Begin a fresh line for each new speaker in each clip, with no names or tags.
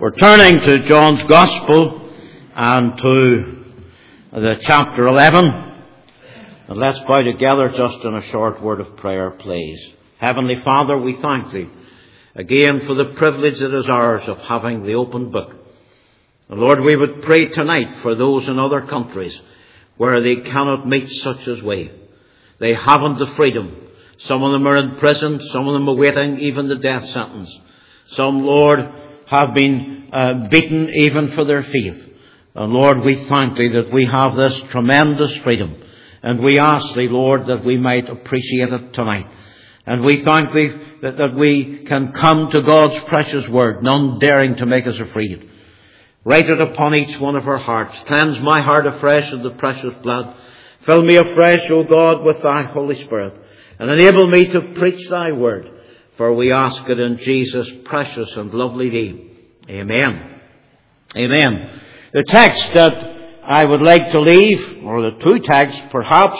We're turning to John's Gospel and to the chapter 11. And let's bow together just in a short word of prayer, please. Heavenly Father, we thank Thee again for the privilege that is ours of having the open book. And Lord, we would pray tonight for those in other countries where they cannot meet such as we. They haven't the freedom. Some of them are in prison. Some of them are awaiting even the death sentence. Some, Lord, have been beaten even for their faith. And Lord, we thank Thee that we have this tremendous freedom. And we ask Thee, Lord, that we might appreciate it tonight. And we thank Thee that we can come to God's precious word, none daring to make us afraid. Write it upon each one of our hearts. Cleanse my heart afresh in the precious blood. Fill me afresh, O God, with Thy Holy Spirit. And enable me to preach Thy word. For we ask it in Jesus' precious and lovely name. Amen. Amen. The text that I would like to leave, or the two texts perhaps,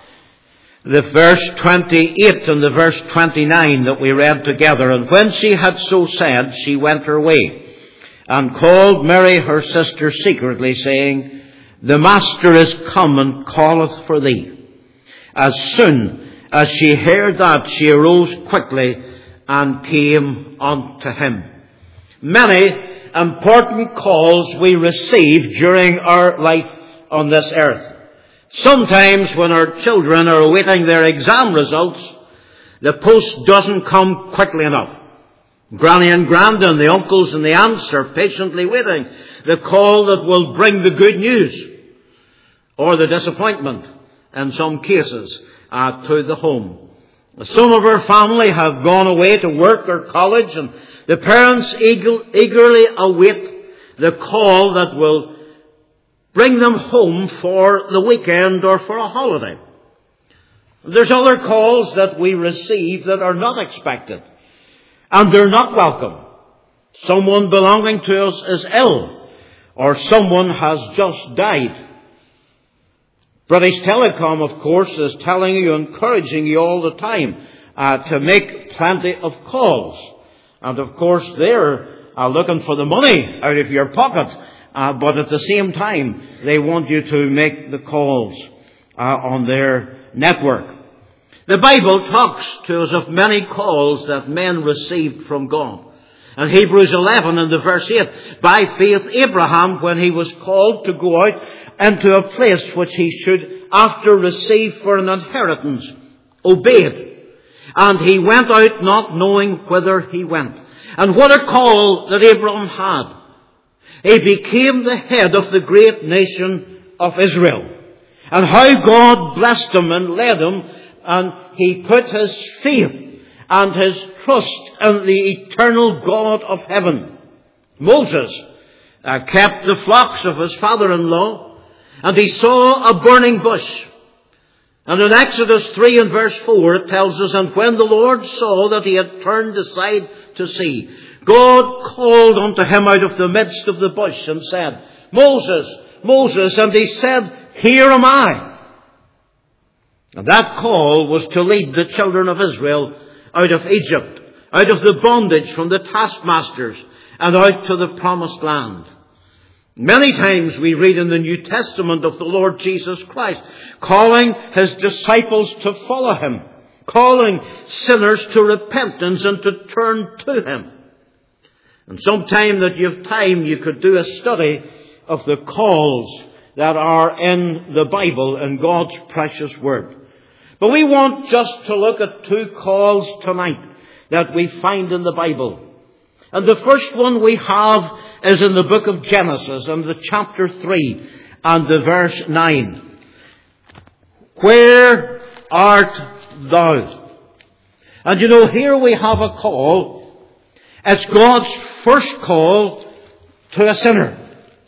the verse 28 and the verse 29 that we read together. And when she had so said, she went her way, and called Mary her sister secretly, saying, The Master is come and calleth for thee. As soon as she heard that, she arose quickly and came unto him. Many important calls we receive during our life on this earth. Sometimes when our children are awaiting their exam results, the post doesn't come quickly enough. Granny and Grandad, the uncles and the aunts are patiently waiting the call that will bring the good news or the disappointment in some cases to the home. Some of our family have gone away to work or college, and the parents eagerly await the call that will bring them home for the weekend or for a holiday. There's other calls that we receive that are not expected, and they're not welcome. Someone belonging to us is ill, or someone has just died. British Telecom, of course, is telling you, encouraging you all the time to make plenty of calls. And of course, they're looking for the money out of your pocket. But at the same time, they want you to make the calls on their network. The Bible talks to us of many calls that men received from God. In Hebrews 11 and the verse 8, by faith Abraham, when he was called to go out into a place which he should after receive for an inheritance, obeyed. And he went out not knowing whither he went. And what a call that Abraham had. He became the head of the great nation of Israel. And how God blessed him and led him, and he put his faith and his trust in the eternal God of heaven. Moses kept the flocks of his father-in-law, and he saw a burning bush. And in Exodus 3 and verse 4 it tells us, And when the Lord saw that he had turned aside to see, God called unto him out of the midst of the bush and said, Moses, Moses. And he said, Here am I. And that call was to lead the children of Israel out of Egypt, out of the bondage from the taskmasters, and out to the promised land. Many times we read in the New Testament of the Lord Jesus Christ calling his disciples to follow him, calling sinners to repentance and to turn to him. And sometime that you have time, you could do a study of the calls that are in the Bible and God's precious word. But we want just to look at two calls tonight that we find in the Bible. And the first one we have is in the book of Genesis, and the chapter 3 and the verse 9. Where art thou? And you know, here we have a call. It's God's first call to a sinner.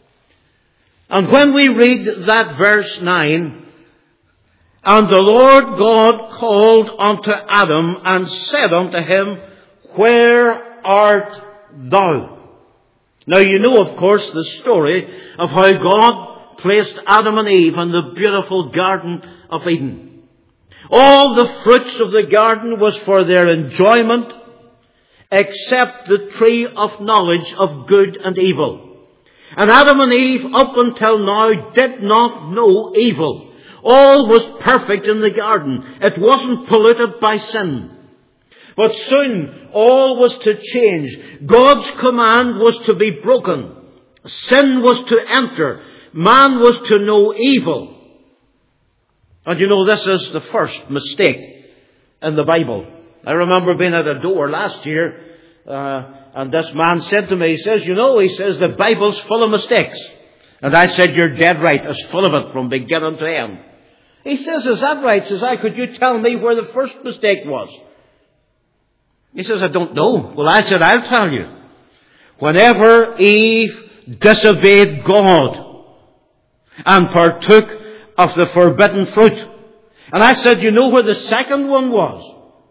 And when we read that verse 9, And the Lord God called unto Adam and said unto him, Where art thou? Now you know, of course, the story of how God placed Adam and Eve in the beautiful Garden of Eden. All the fruits of the garden was for their enjoyment, except the tree of knowledge of good and evil. And Adam and Eve, up until now, did not know evil. All was perfect in the garden. It wasn't polluted by sin. But soon, all was to change. God's command was to be broken. Sin was to enter. Man was to know evil. And you know, this is the first mistake in the Bible. I remember being at a door last year, and this man said to me, he says, the Bible's full of mistakes. And I said, you're dead right. It's full of it from beginning to end. He says, is that right? He says, could you tell me where the first mistake was? He says, I don't know. Well, I said, I'll tell you. Whenever Eve disobeyed God and partook of the forbidden fruit. And I said, you know where the second one was?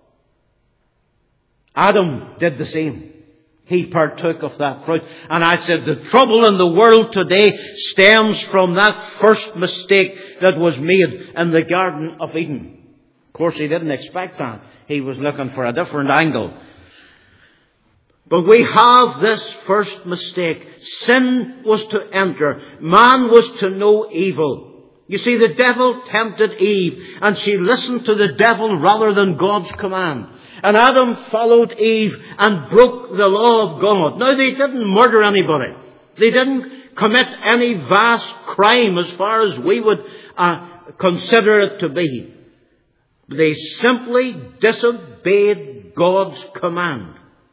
Adam did the same. He partook of that fruit. And I said, the trouble in the world today stems from that first mistake that was made in the Garden of Eden. Of course, he didn't expect that. He was looking for a different angle. But we have this first mistake. Sin was to enter. Man was to know evil. You see, the devil tempted Eve, and she listened to the devil rather than God's command. And Adam followed Eve and broke the law of God. Now, they didn't murder anybody. They didn't commit any vast crime as far as we would consider it to be. They simply disobeyed God's command.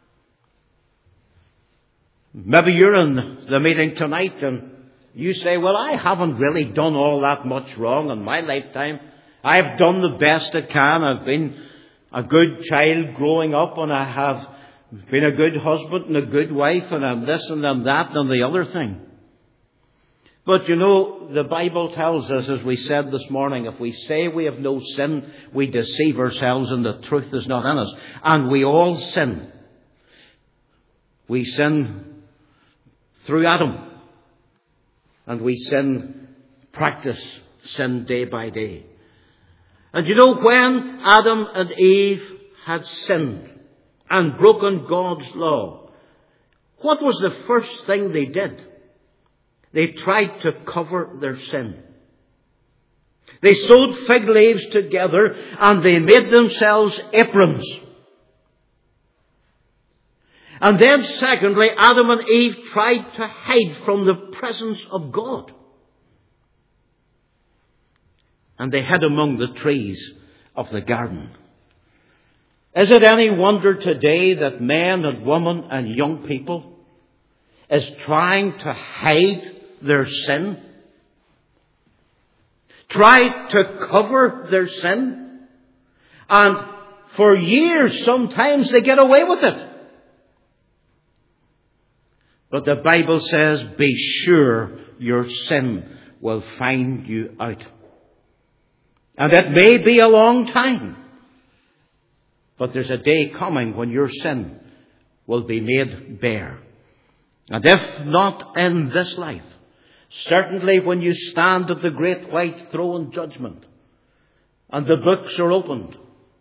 Maybe you're in the meeting tonight and you say, well, I haven't really done all that much wrong in my lifetime. I've done the best I can. I've been a good child growing up, and I have been a good husband and a good wife, and I'm this and I'm that and the other thing. But you know, the Bible tells us, as we said this morning, if we say we have no sin, we deceive ourselves and the truth is not in us. And we all sin. We sin through Adam. And we practice sin day by day. And you know, when Adam and Eve had sinned and broken God's law, what was the first thing they did? They tried to cover their sin. They sewed fig leaves together and they made themselves aprons. And then secondly, Adam and Eve tried to hide from the presence of God. And they hid among the trees of the garden. Is it any wonder today that men and women and young people is trying to hide their sin? Try to cover their sin? And for years, sometimes they get away with it. But the Bible says, be sure your sin will find you out. And it may be a long time. But there's a day coming when your sin will be made bare. And if not in this life, certainly when you stand at the great white throne judgment and the books are opened,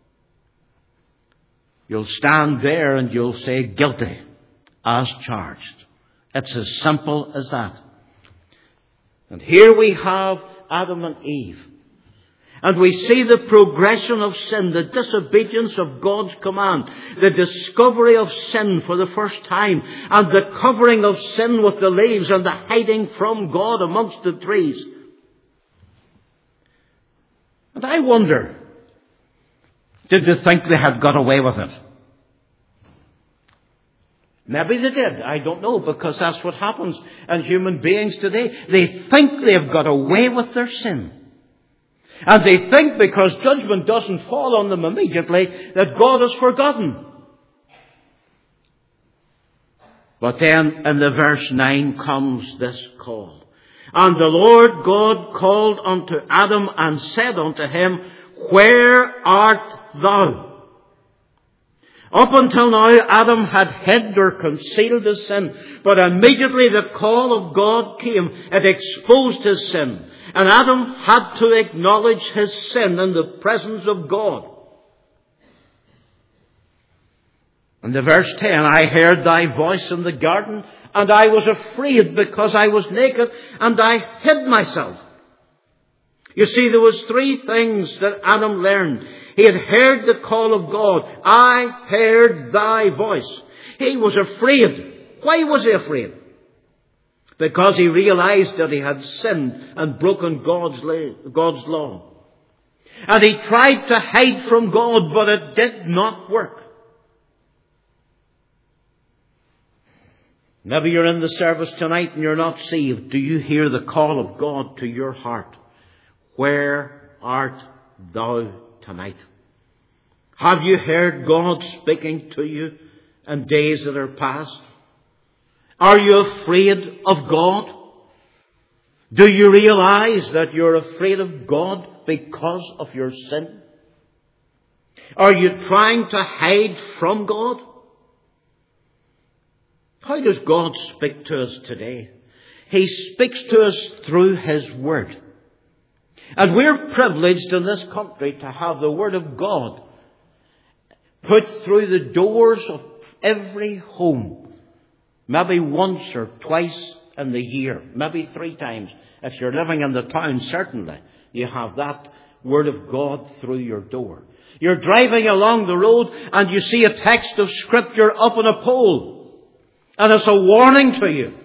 you'll stand there and you'll say, guilty as charged. It's as simple as that. And here we have Adam and Eve. And we see the progression of sin, the disobedience of God's command, the discovery of sin for the first time, and the covering of sin with the leaves and the hiding from God amongst the trees. And I wonder, did they think they had got away with it? Maybe they did. I don't know, because that's what happens in human beings today. They think they've got away with their sin. And they think because judgment doesn't fall on them immediately that God has forgotten. But then in the verse 9 comes this call. And the Lord God called unto Adam and said unto him, where art thou? Up until now, Adam had hid or concealed his sin. But immediately the call of God came. It exposed his sin. And Adam had to acknowledge his sin in the presence of God. And the verse 10, I heard thy voice in the garden, and I was afraid because I was naked, and I hid myself. You see, there was three things that Adam learned. He had heard the call of God. I heard thy voice. He was afraid. Why was he afraid? Because he realized that he had sinned and broken God's law. And he tried to hide from God, but it did not work. Maybe you're in the service tonight and you're not saved. Do you hear the call of God to your heart? Where art thou tonight? Have you heard God speaking to you in days that are past? Are you afraid of God? Do you realize that you're afraid of God because of your sin? Are you trying to hide from God? How does God speak to us today? He speaks to us through His Word. And we're privileged in this country to have the Word of God put through the doors of every home. Maybe once or twice in the year. Maybe 3 times. If you're living in the town, certainly you have that Word of God through your door. You're driving along the road and you see a text of Scripture up on a pole. And it's a warning to you.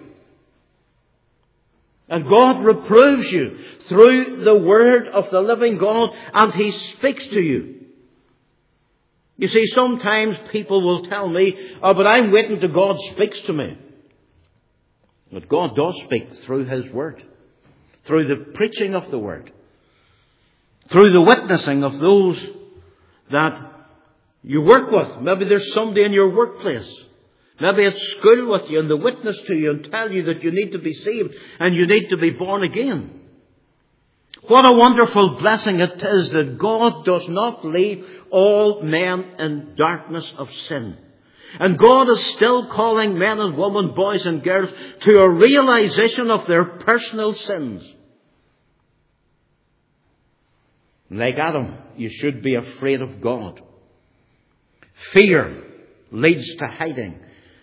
And God reproves you through the Word of the living God, and He speaks to you. You see, sometimes people will tell me, oh, but I'm waiting till God speaks to me. But God does speak through His Word, through the preaching of the Word, through the witnessing of those that you work with. Maybe there's somebody in your workplace. Maybe at school with you, and they witness to you and tell you that you need to be saved and you need to be born again. What a wonderful blessing it is that God does not leave all men in darkness of sin. And God is still calling men and women, boys and girls, to a realization of their personal sins. Like Adam, you should be afraid of God. Fear leads to hiding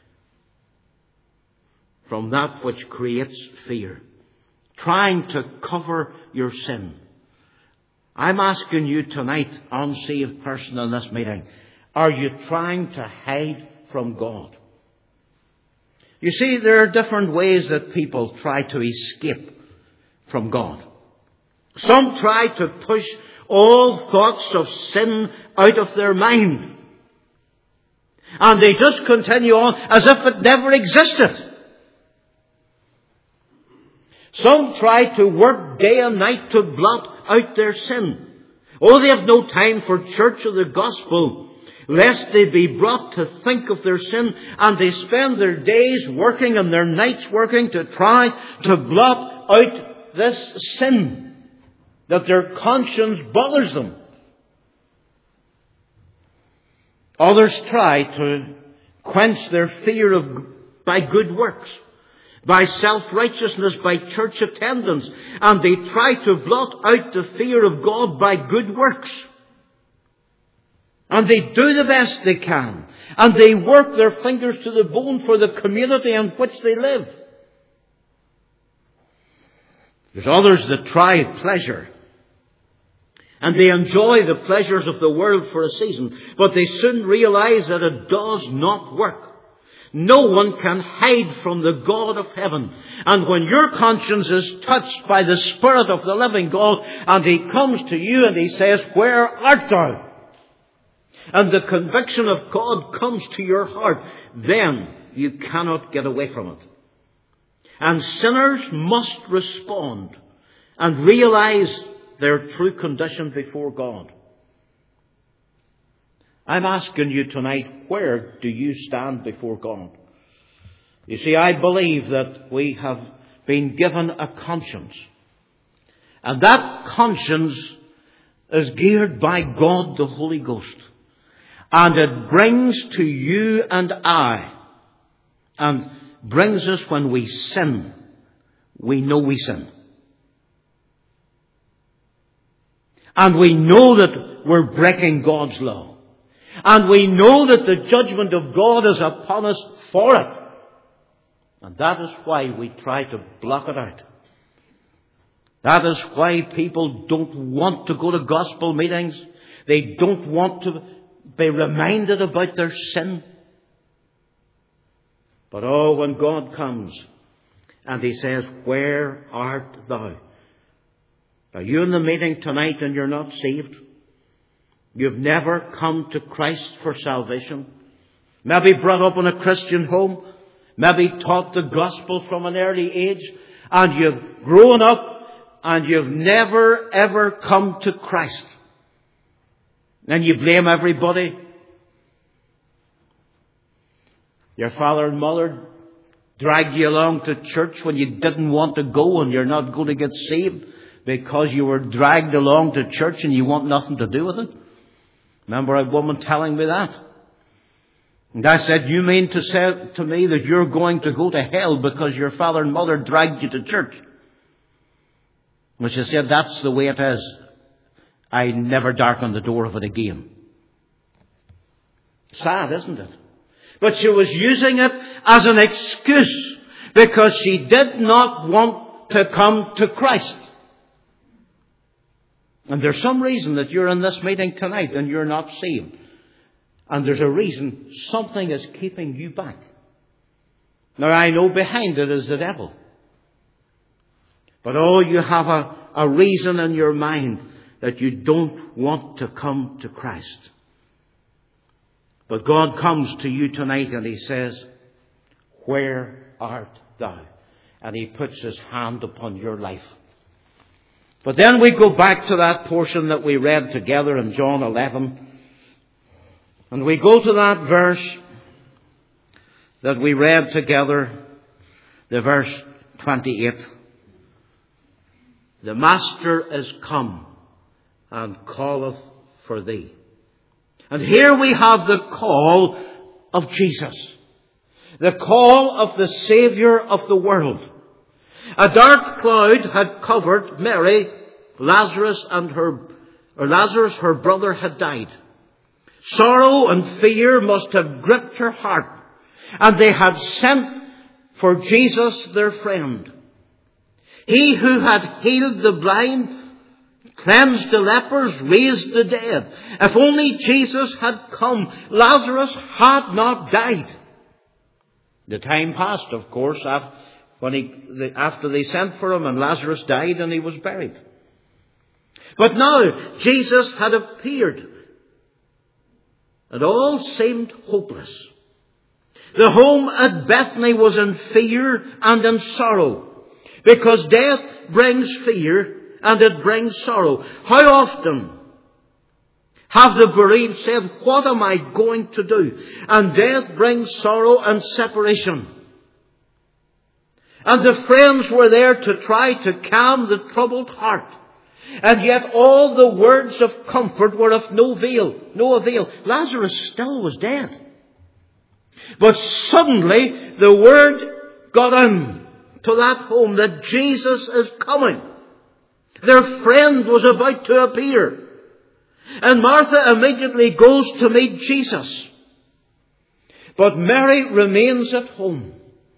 from that which creates fear. Trying to cover your sin. I'm asking you tonight, unsaved person in this meeting, are you trying to hide from God? You see, there are different ways that people try to escape from God. Some try to push all thoughts of sin out of their mind. And they just continue on as if it never existed. Some try to work day and night to blot out their sin. Oh, they have no time for church or the gospel, lest they be brought to think of their sin, and they spend their days working and their nights working to try to blot out this sin that their conscience bothers them. Others try to quench their fear by good works, by self-righteousness, by church attendance. And they try to blot out the fear of God by good works. And they do the best they can. And they work their fingers to the bone for the community in which they live. There's others that try pleasure. And they enjoy the pleasures of the world for a season. But they soon realize that it does not work. No one can hide from the God of heaven. And when your conscience is touched by the Spirit of the living God, and He comes to you and He says, where art thou? And the conviction of God comes to your heart, then you cannot get away from it. And sinners must respond and realize their true condition before God. I'm asking you tonight, where do you stand before God? You see, I believe that we have been given a conscience. And that conscience is geared by God the Holy Ghost. And it brings to you and I, and brings us when we sin, we know we sin. And we know that we're breaking God's law. And we know that the judgment of God is upon us for it. And that is why we try to block it out. That is why people don't want to go to gospel meetings. They don't want to be reminded about their sin. But oh, when God comes and He says, "Where art thou?" Are you in the meeting tonight and you're not saved? You've never come to Christ for salvation. Maybe brought up in a Christian home. Maybe taught the gospel from an early age. And you've grown up and you've never ever come to Christ. And you blame everybody. Your father and mother dragged you along to church when you didn't want to go, and you're not going to get saved because you were dragged along to church and you want nothing to do with it. Remember a woman telling me that? And I said, "You mean to say to me that you're going to go to hell because your father and mother dragged you to church?" And she said, "That's the way it is. I never darken the door of it again." Sad, isn't it? But she was using it as an excuse because she did not want to come to Christ. And there's some reason that you're in this meeting tonight and you're not saved. And there's a reason. Something is keeping you back. Now, I know behind it is the devil. But oh, you have a reason in your mind that you don't want to come to Christ. But God comes to you tonight and He says, "Where art thou?" And He puts His hand upon your life. But then we go back to that portion that we read together in John 11. And we go to that verse that we read together, the verse 28. "The Master is come and calleth for thee." And here we have the call of Jesus. The call of the Saviour of the world. A dark cloud had covered Mary. Lazarus, her brother, had died. Sorrow and fear must have gripped her heart. And they had sent for Jesus, their friend. He who had healed the blind, cleansed the lepers, raised the dead. If only Jesus had come, Lazarus had not died. The time passed, of course, after they sent for him, and Lazarus died and he was buried. But now Jesus had appeared. And all seemed hopeless. The home at Bethany was in fear and in sorrow. Because death brings fear and it brings sorrow. How often have the bereaved said, "What am I going to do?" And death brings sorrow and separation. And the friends were there to try to calm the troubled heart. And yet all the words of comfort were of no avail. Lazarus still was dead. But suddenly the word got in to that home that Jesus is coming. Their friend was about to appear. And Martha immediately goes to meet Jesus. But Mary remains at home,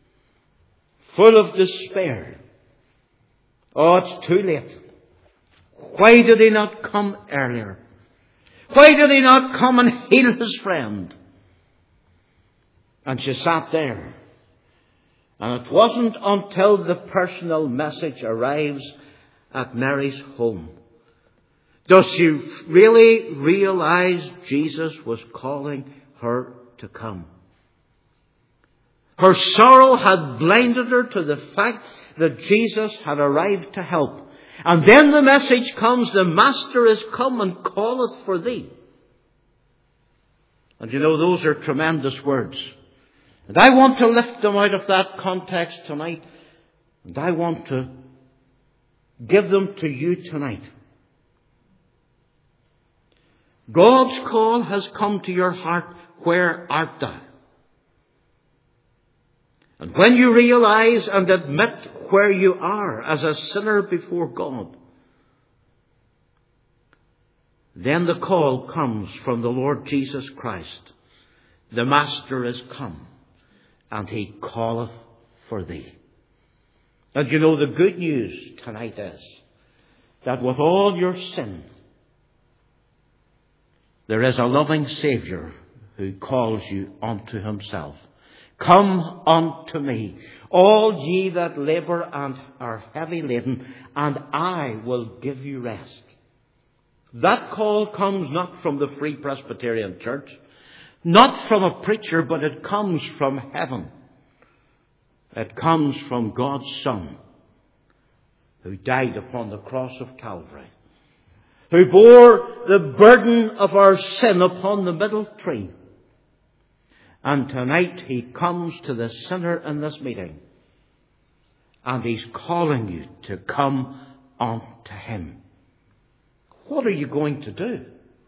full of despair. Oh, it's too late. Why did He not come earlier? Why did He not come and heal His friend? And she sat there. And it wasn't until the personal message arrives at Mary's home does she really realize Jesus was calling her to come. Her sorrow had blinded her to the fact that Jesus had arrived to help. And then the message comes, "The Master is come and calleth for thee." And you know, those are tremendous words. And I want to lift them out of that context tonight. And I want to give them to you tonight. God's call has come to your heart. Where art thou? And when you realize and admit where you are as a sinner before God, then the call comes from the Lord Jesus Christ. The Master is come, and he calleth for thee. And you know, the good news tonight is that with all your sin, there is a loving Saviour who calls you unto himself. Come unto me, all ye that labour and are heavy laden, and I will give you rest. That call comes not from the Free Presbyterian Church, not from a preacher, but it comes from heaven. It comes from God's Son, who died upon the cross of Calvary, who bore the burden of our sin upon the middle tree. And tonight he comes to the sinner in this meeting, and he's calling you to come unto him. What are you going to do?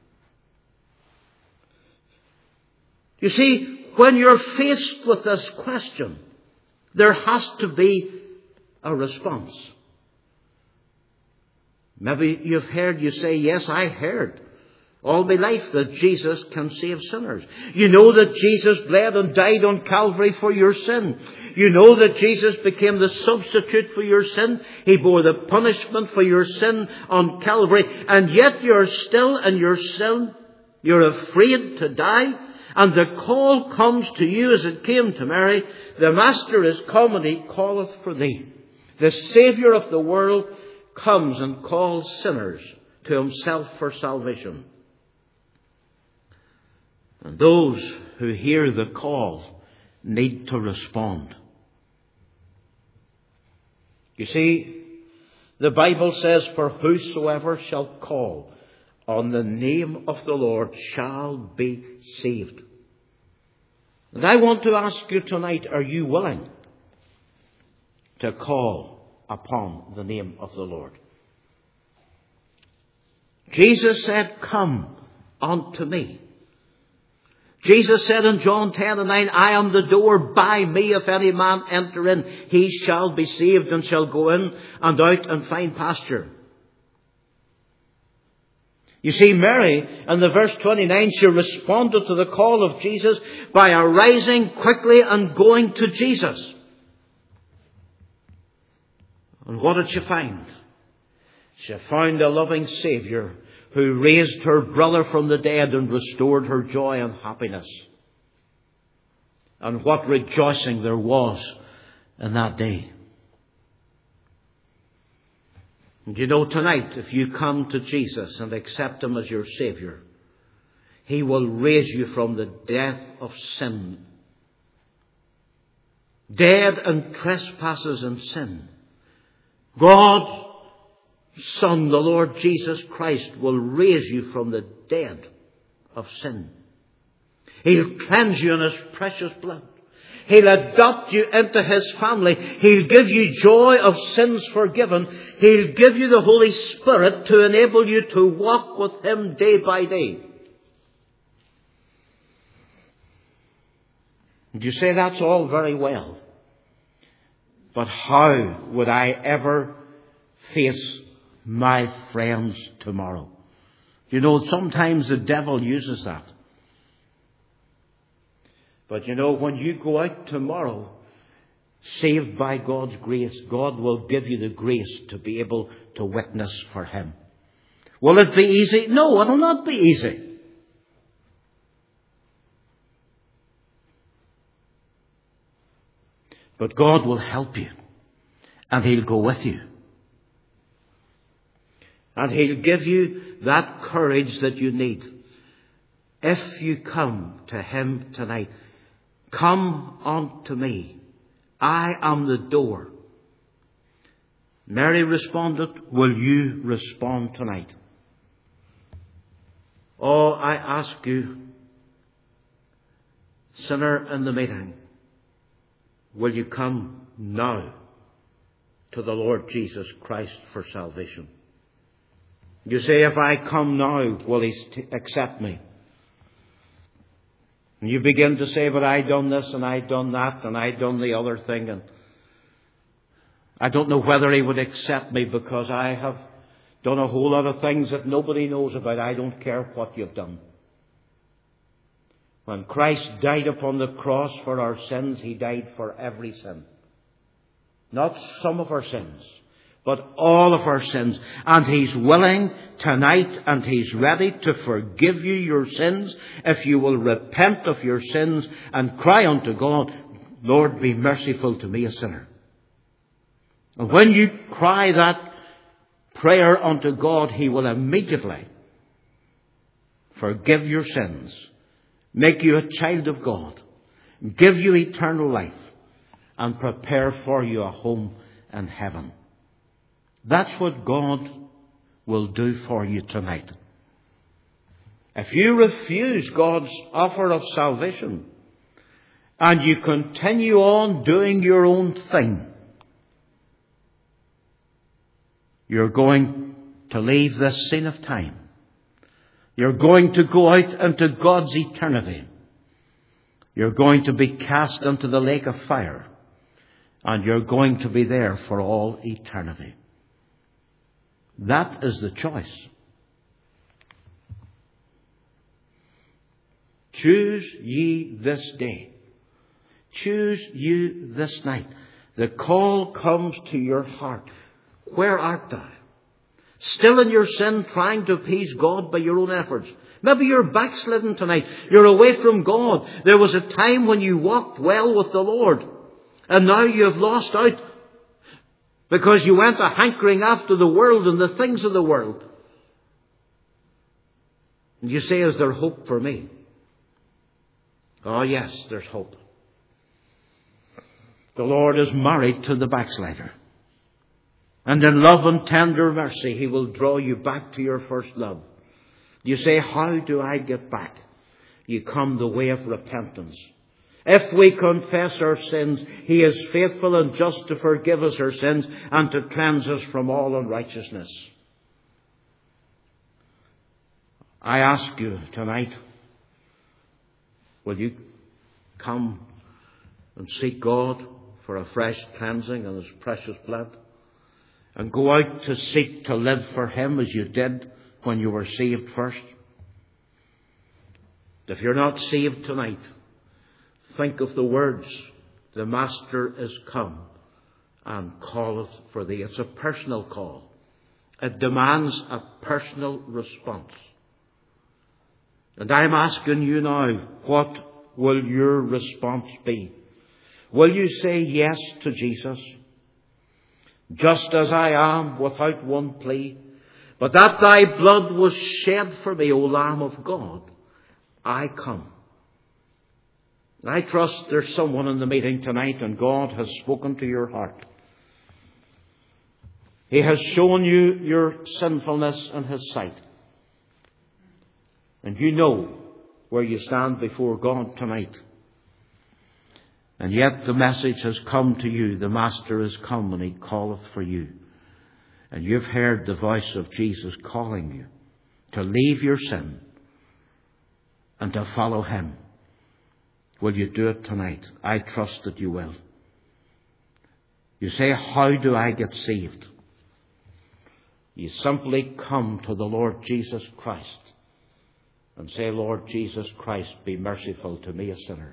You see, when you're faced with this question, there has to be a response. Maybe you've heard you say, yes, I heard all my life that Jesus can save sinners. You know that Jesus bled and died on Calvary for your sin. You know that Jesus became the substitute for your sin. He bore the punishment for your sin on Calvary. And yet you're still in your sin. You're afraid to die. And the call comes to you as it came to Mary. The Master is come, and he calleth for thee. The Saviour of the world comes and calls sinners to himself for salvation. And those who hear the call need to respond. You see, the Bible says, for whosoever shall call on the name of the Lord shall be saved. And I want to ask you tonight, are you willing to call upon the name of the Lord? Jesus said, come unto me. Jesus said in John 10:9, I am the door. By me, if any man enter in, he shall be saved and shall go in and out and find pasture. You see, Mary, in the verse 29, she responded to the call of Jesus by arising quickly and going to Jesus. And what did she find? She found a loving Saviour who raised her brother from the dead and restored her joy and happiness. And what rejoicing there was in that day. And you know, tonight, if you come to Jesus and accept him as your Saviour, he will raise you from the death of sin. Dead in trespasses and sin. God, Son, the Lord Jesus Christ, will raise you from the dead of sin. He'll cleanse you in his precious blood. He'll adopt you into his family. He'll give you joy of sins forgiven. He'll give you the Holy Spirit to enable you to walk with him day by day. And you say that's all very well. But how would I ever face my friends tomorrow? You know, sometimes the devil uses that. But you know, when you go out tomorrow, saved by God's grace, God will give you the grace to be able to witness for him. Will it be easy? No, it will not be easy. But God will help you. And he'll go with you. And he'll give you that courage that you need. If you come to him tonight, come unto me. I am the door. Mary responded, will you respond tonight? Oh, I ask you, sinner in the meeting, will you come now to the Lord Jesus Christ for salvation? You say, if I come now, will he accept me? And you begin to say, but I done this and I done that and I done the other thing, and I don't know whether he would accept me because I have done a whole lot of things that nobody knows about. I don't care what you've done. When Christ died upon the cross for our sins, He died for every sin. Not some of our sins, but all of our sins. And He's willing tonight, and He's ready to forgive you your sins if you will repent of your sins and cry unto God, Lord, be merciful to me, a sinner. And when you cry that prayer unto God, He will immediately forgive your sins, make you a child of God, give you eternal life, and prepare for you a home in heaven. That's what God will do for you tonight. If you refuse God's offer of salvation and you continue on doing your own thing, you're going to leave this scene of time. You're going to go out into God's eternity. You're going to be cast into the lake of fire. And you're going to be there for all eternity. That is the choice. Choose ye this day. Choose you this night. The call comes to your heart. Where art thou? Still in your sin, trying to appease God by your own efforts. Maybe you're backslidden tonight. You're away from God. There was a time when you walked well with the Lord. And now you have lost out because you went a hankering after the world and the things of the world. And you say, is there hope for me? Oh yes, there's hope. The Lord is married to the backslider. And in love and tender mercy, He will draw you back to your first love. You say, how do I get back? You come the way of repentance. If we confess our sins, He is faithful and just to forgive us our sins and to cleanse us from all unrighteousness. I ask you tonight, will you come and seek God for a fresh cleansing in His precious blood? And go out to seek to live for Him as you did when you were saved first? If you're not saved tonight, think of the words, the Master is come and calleth for thee. It's a personal call. It demands a personal response. And I'm asking you now, what will your response be? Will you say yes to Jesus? Just as I am, without one plea, but that thy blood was shed for me, O Lamb of God, I come. I trust there's someone in the meeting tonight and God has spoken to your heart. He has shown you your sinfulness in His sight. And you know where you stand before God tonight. And yet the message has come to you. The Master is come and He calleth for you. And you've heard the voice of Jesus calling you to leave your sin and to follow Him. Will you do it tonight? I trust that you will. You say, how do I get saved? You simply come to the Lord Jesus Christ and say, Lord Jesus Christ, be merciful to me, a sinner.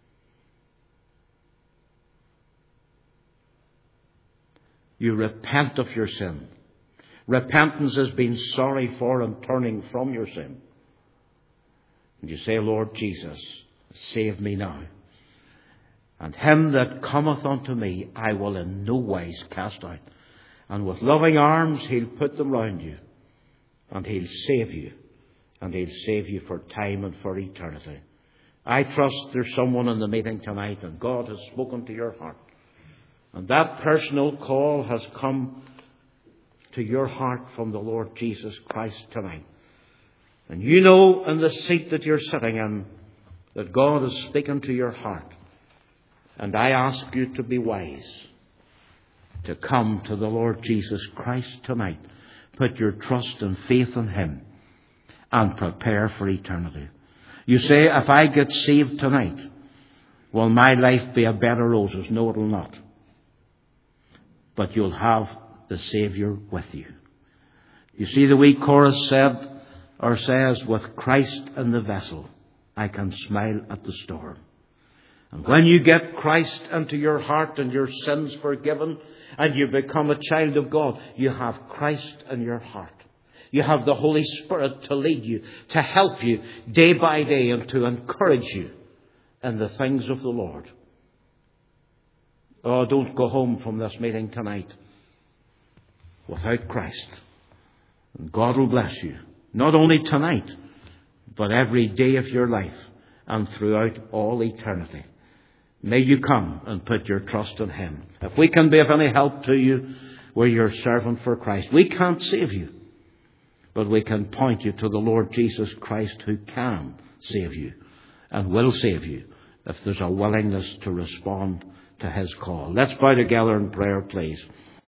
You repent of your sin. Repentance is being sorry for and turning from your sin. And you say, Lord Jesus, save me now. And him that cometh unto me, I will in no wise cast out. And with loving arms, He'll put them round you. And He'll save you. And He'll save you for time and for eternity. I trust there's someone in the meeting tonight and God has spoken to your heart. And that personal call has come to your heart from the Lord Jesus Christ tonight. And you know in the seat that you're sitting in that God is speaking to your heart. And I ask you to be wise, to come to the Lord Jesus Christ tonight. Put your trust and faith in Him and prepare for eternity. You say, if I get saved tonight, will my life be a bed of roses? No, it will not. But you'll have the Saviour with you. You see, the wee chorus said, or says, with Christ in the vessel, I can smile at the storm. And when you get Christ into your heart and your sins forgiven and you become a child of God, you have Christ in your heart. You have the Holy Spirit to lead you, to help you day by day and to encourage you in the things of the Lord. Oh, don't go home from this meeting tonight without Christ. And God will bless you, not only tonight, but every day of your life and throughout all eternity. May you come and put your trust in Him. If we can be of any help to you, we're your servant for Christ. We can't save you, but we can point you to the Lord Jesus Christ, who can save you and will save you if there's a willingness to respond to His call. Let's bow together in prayer, please.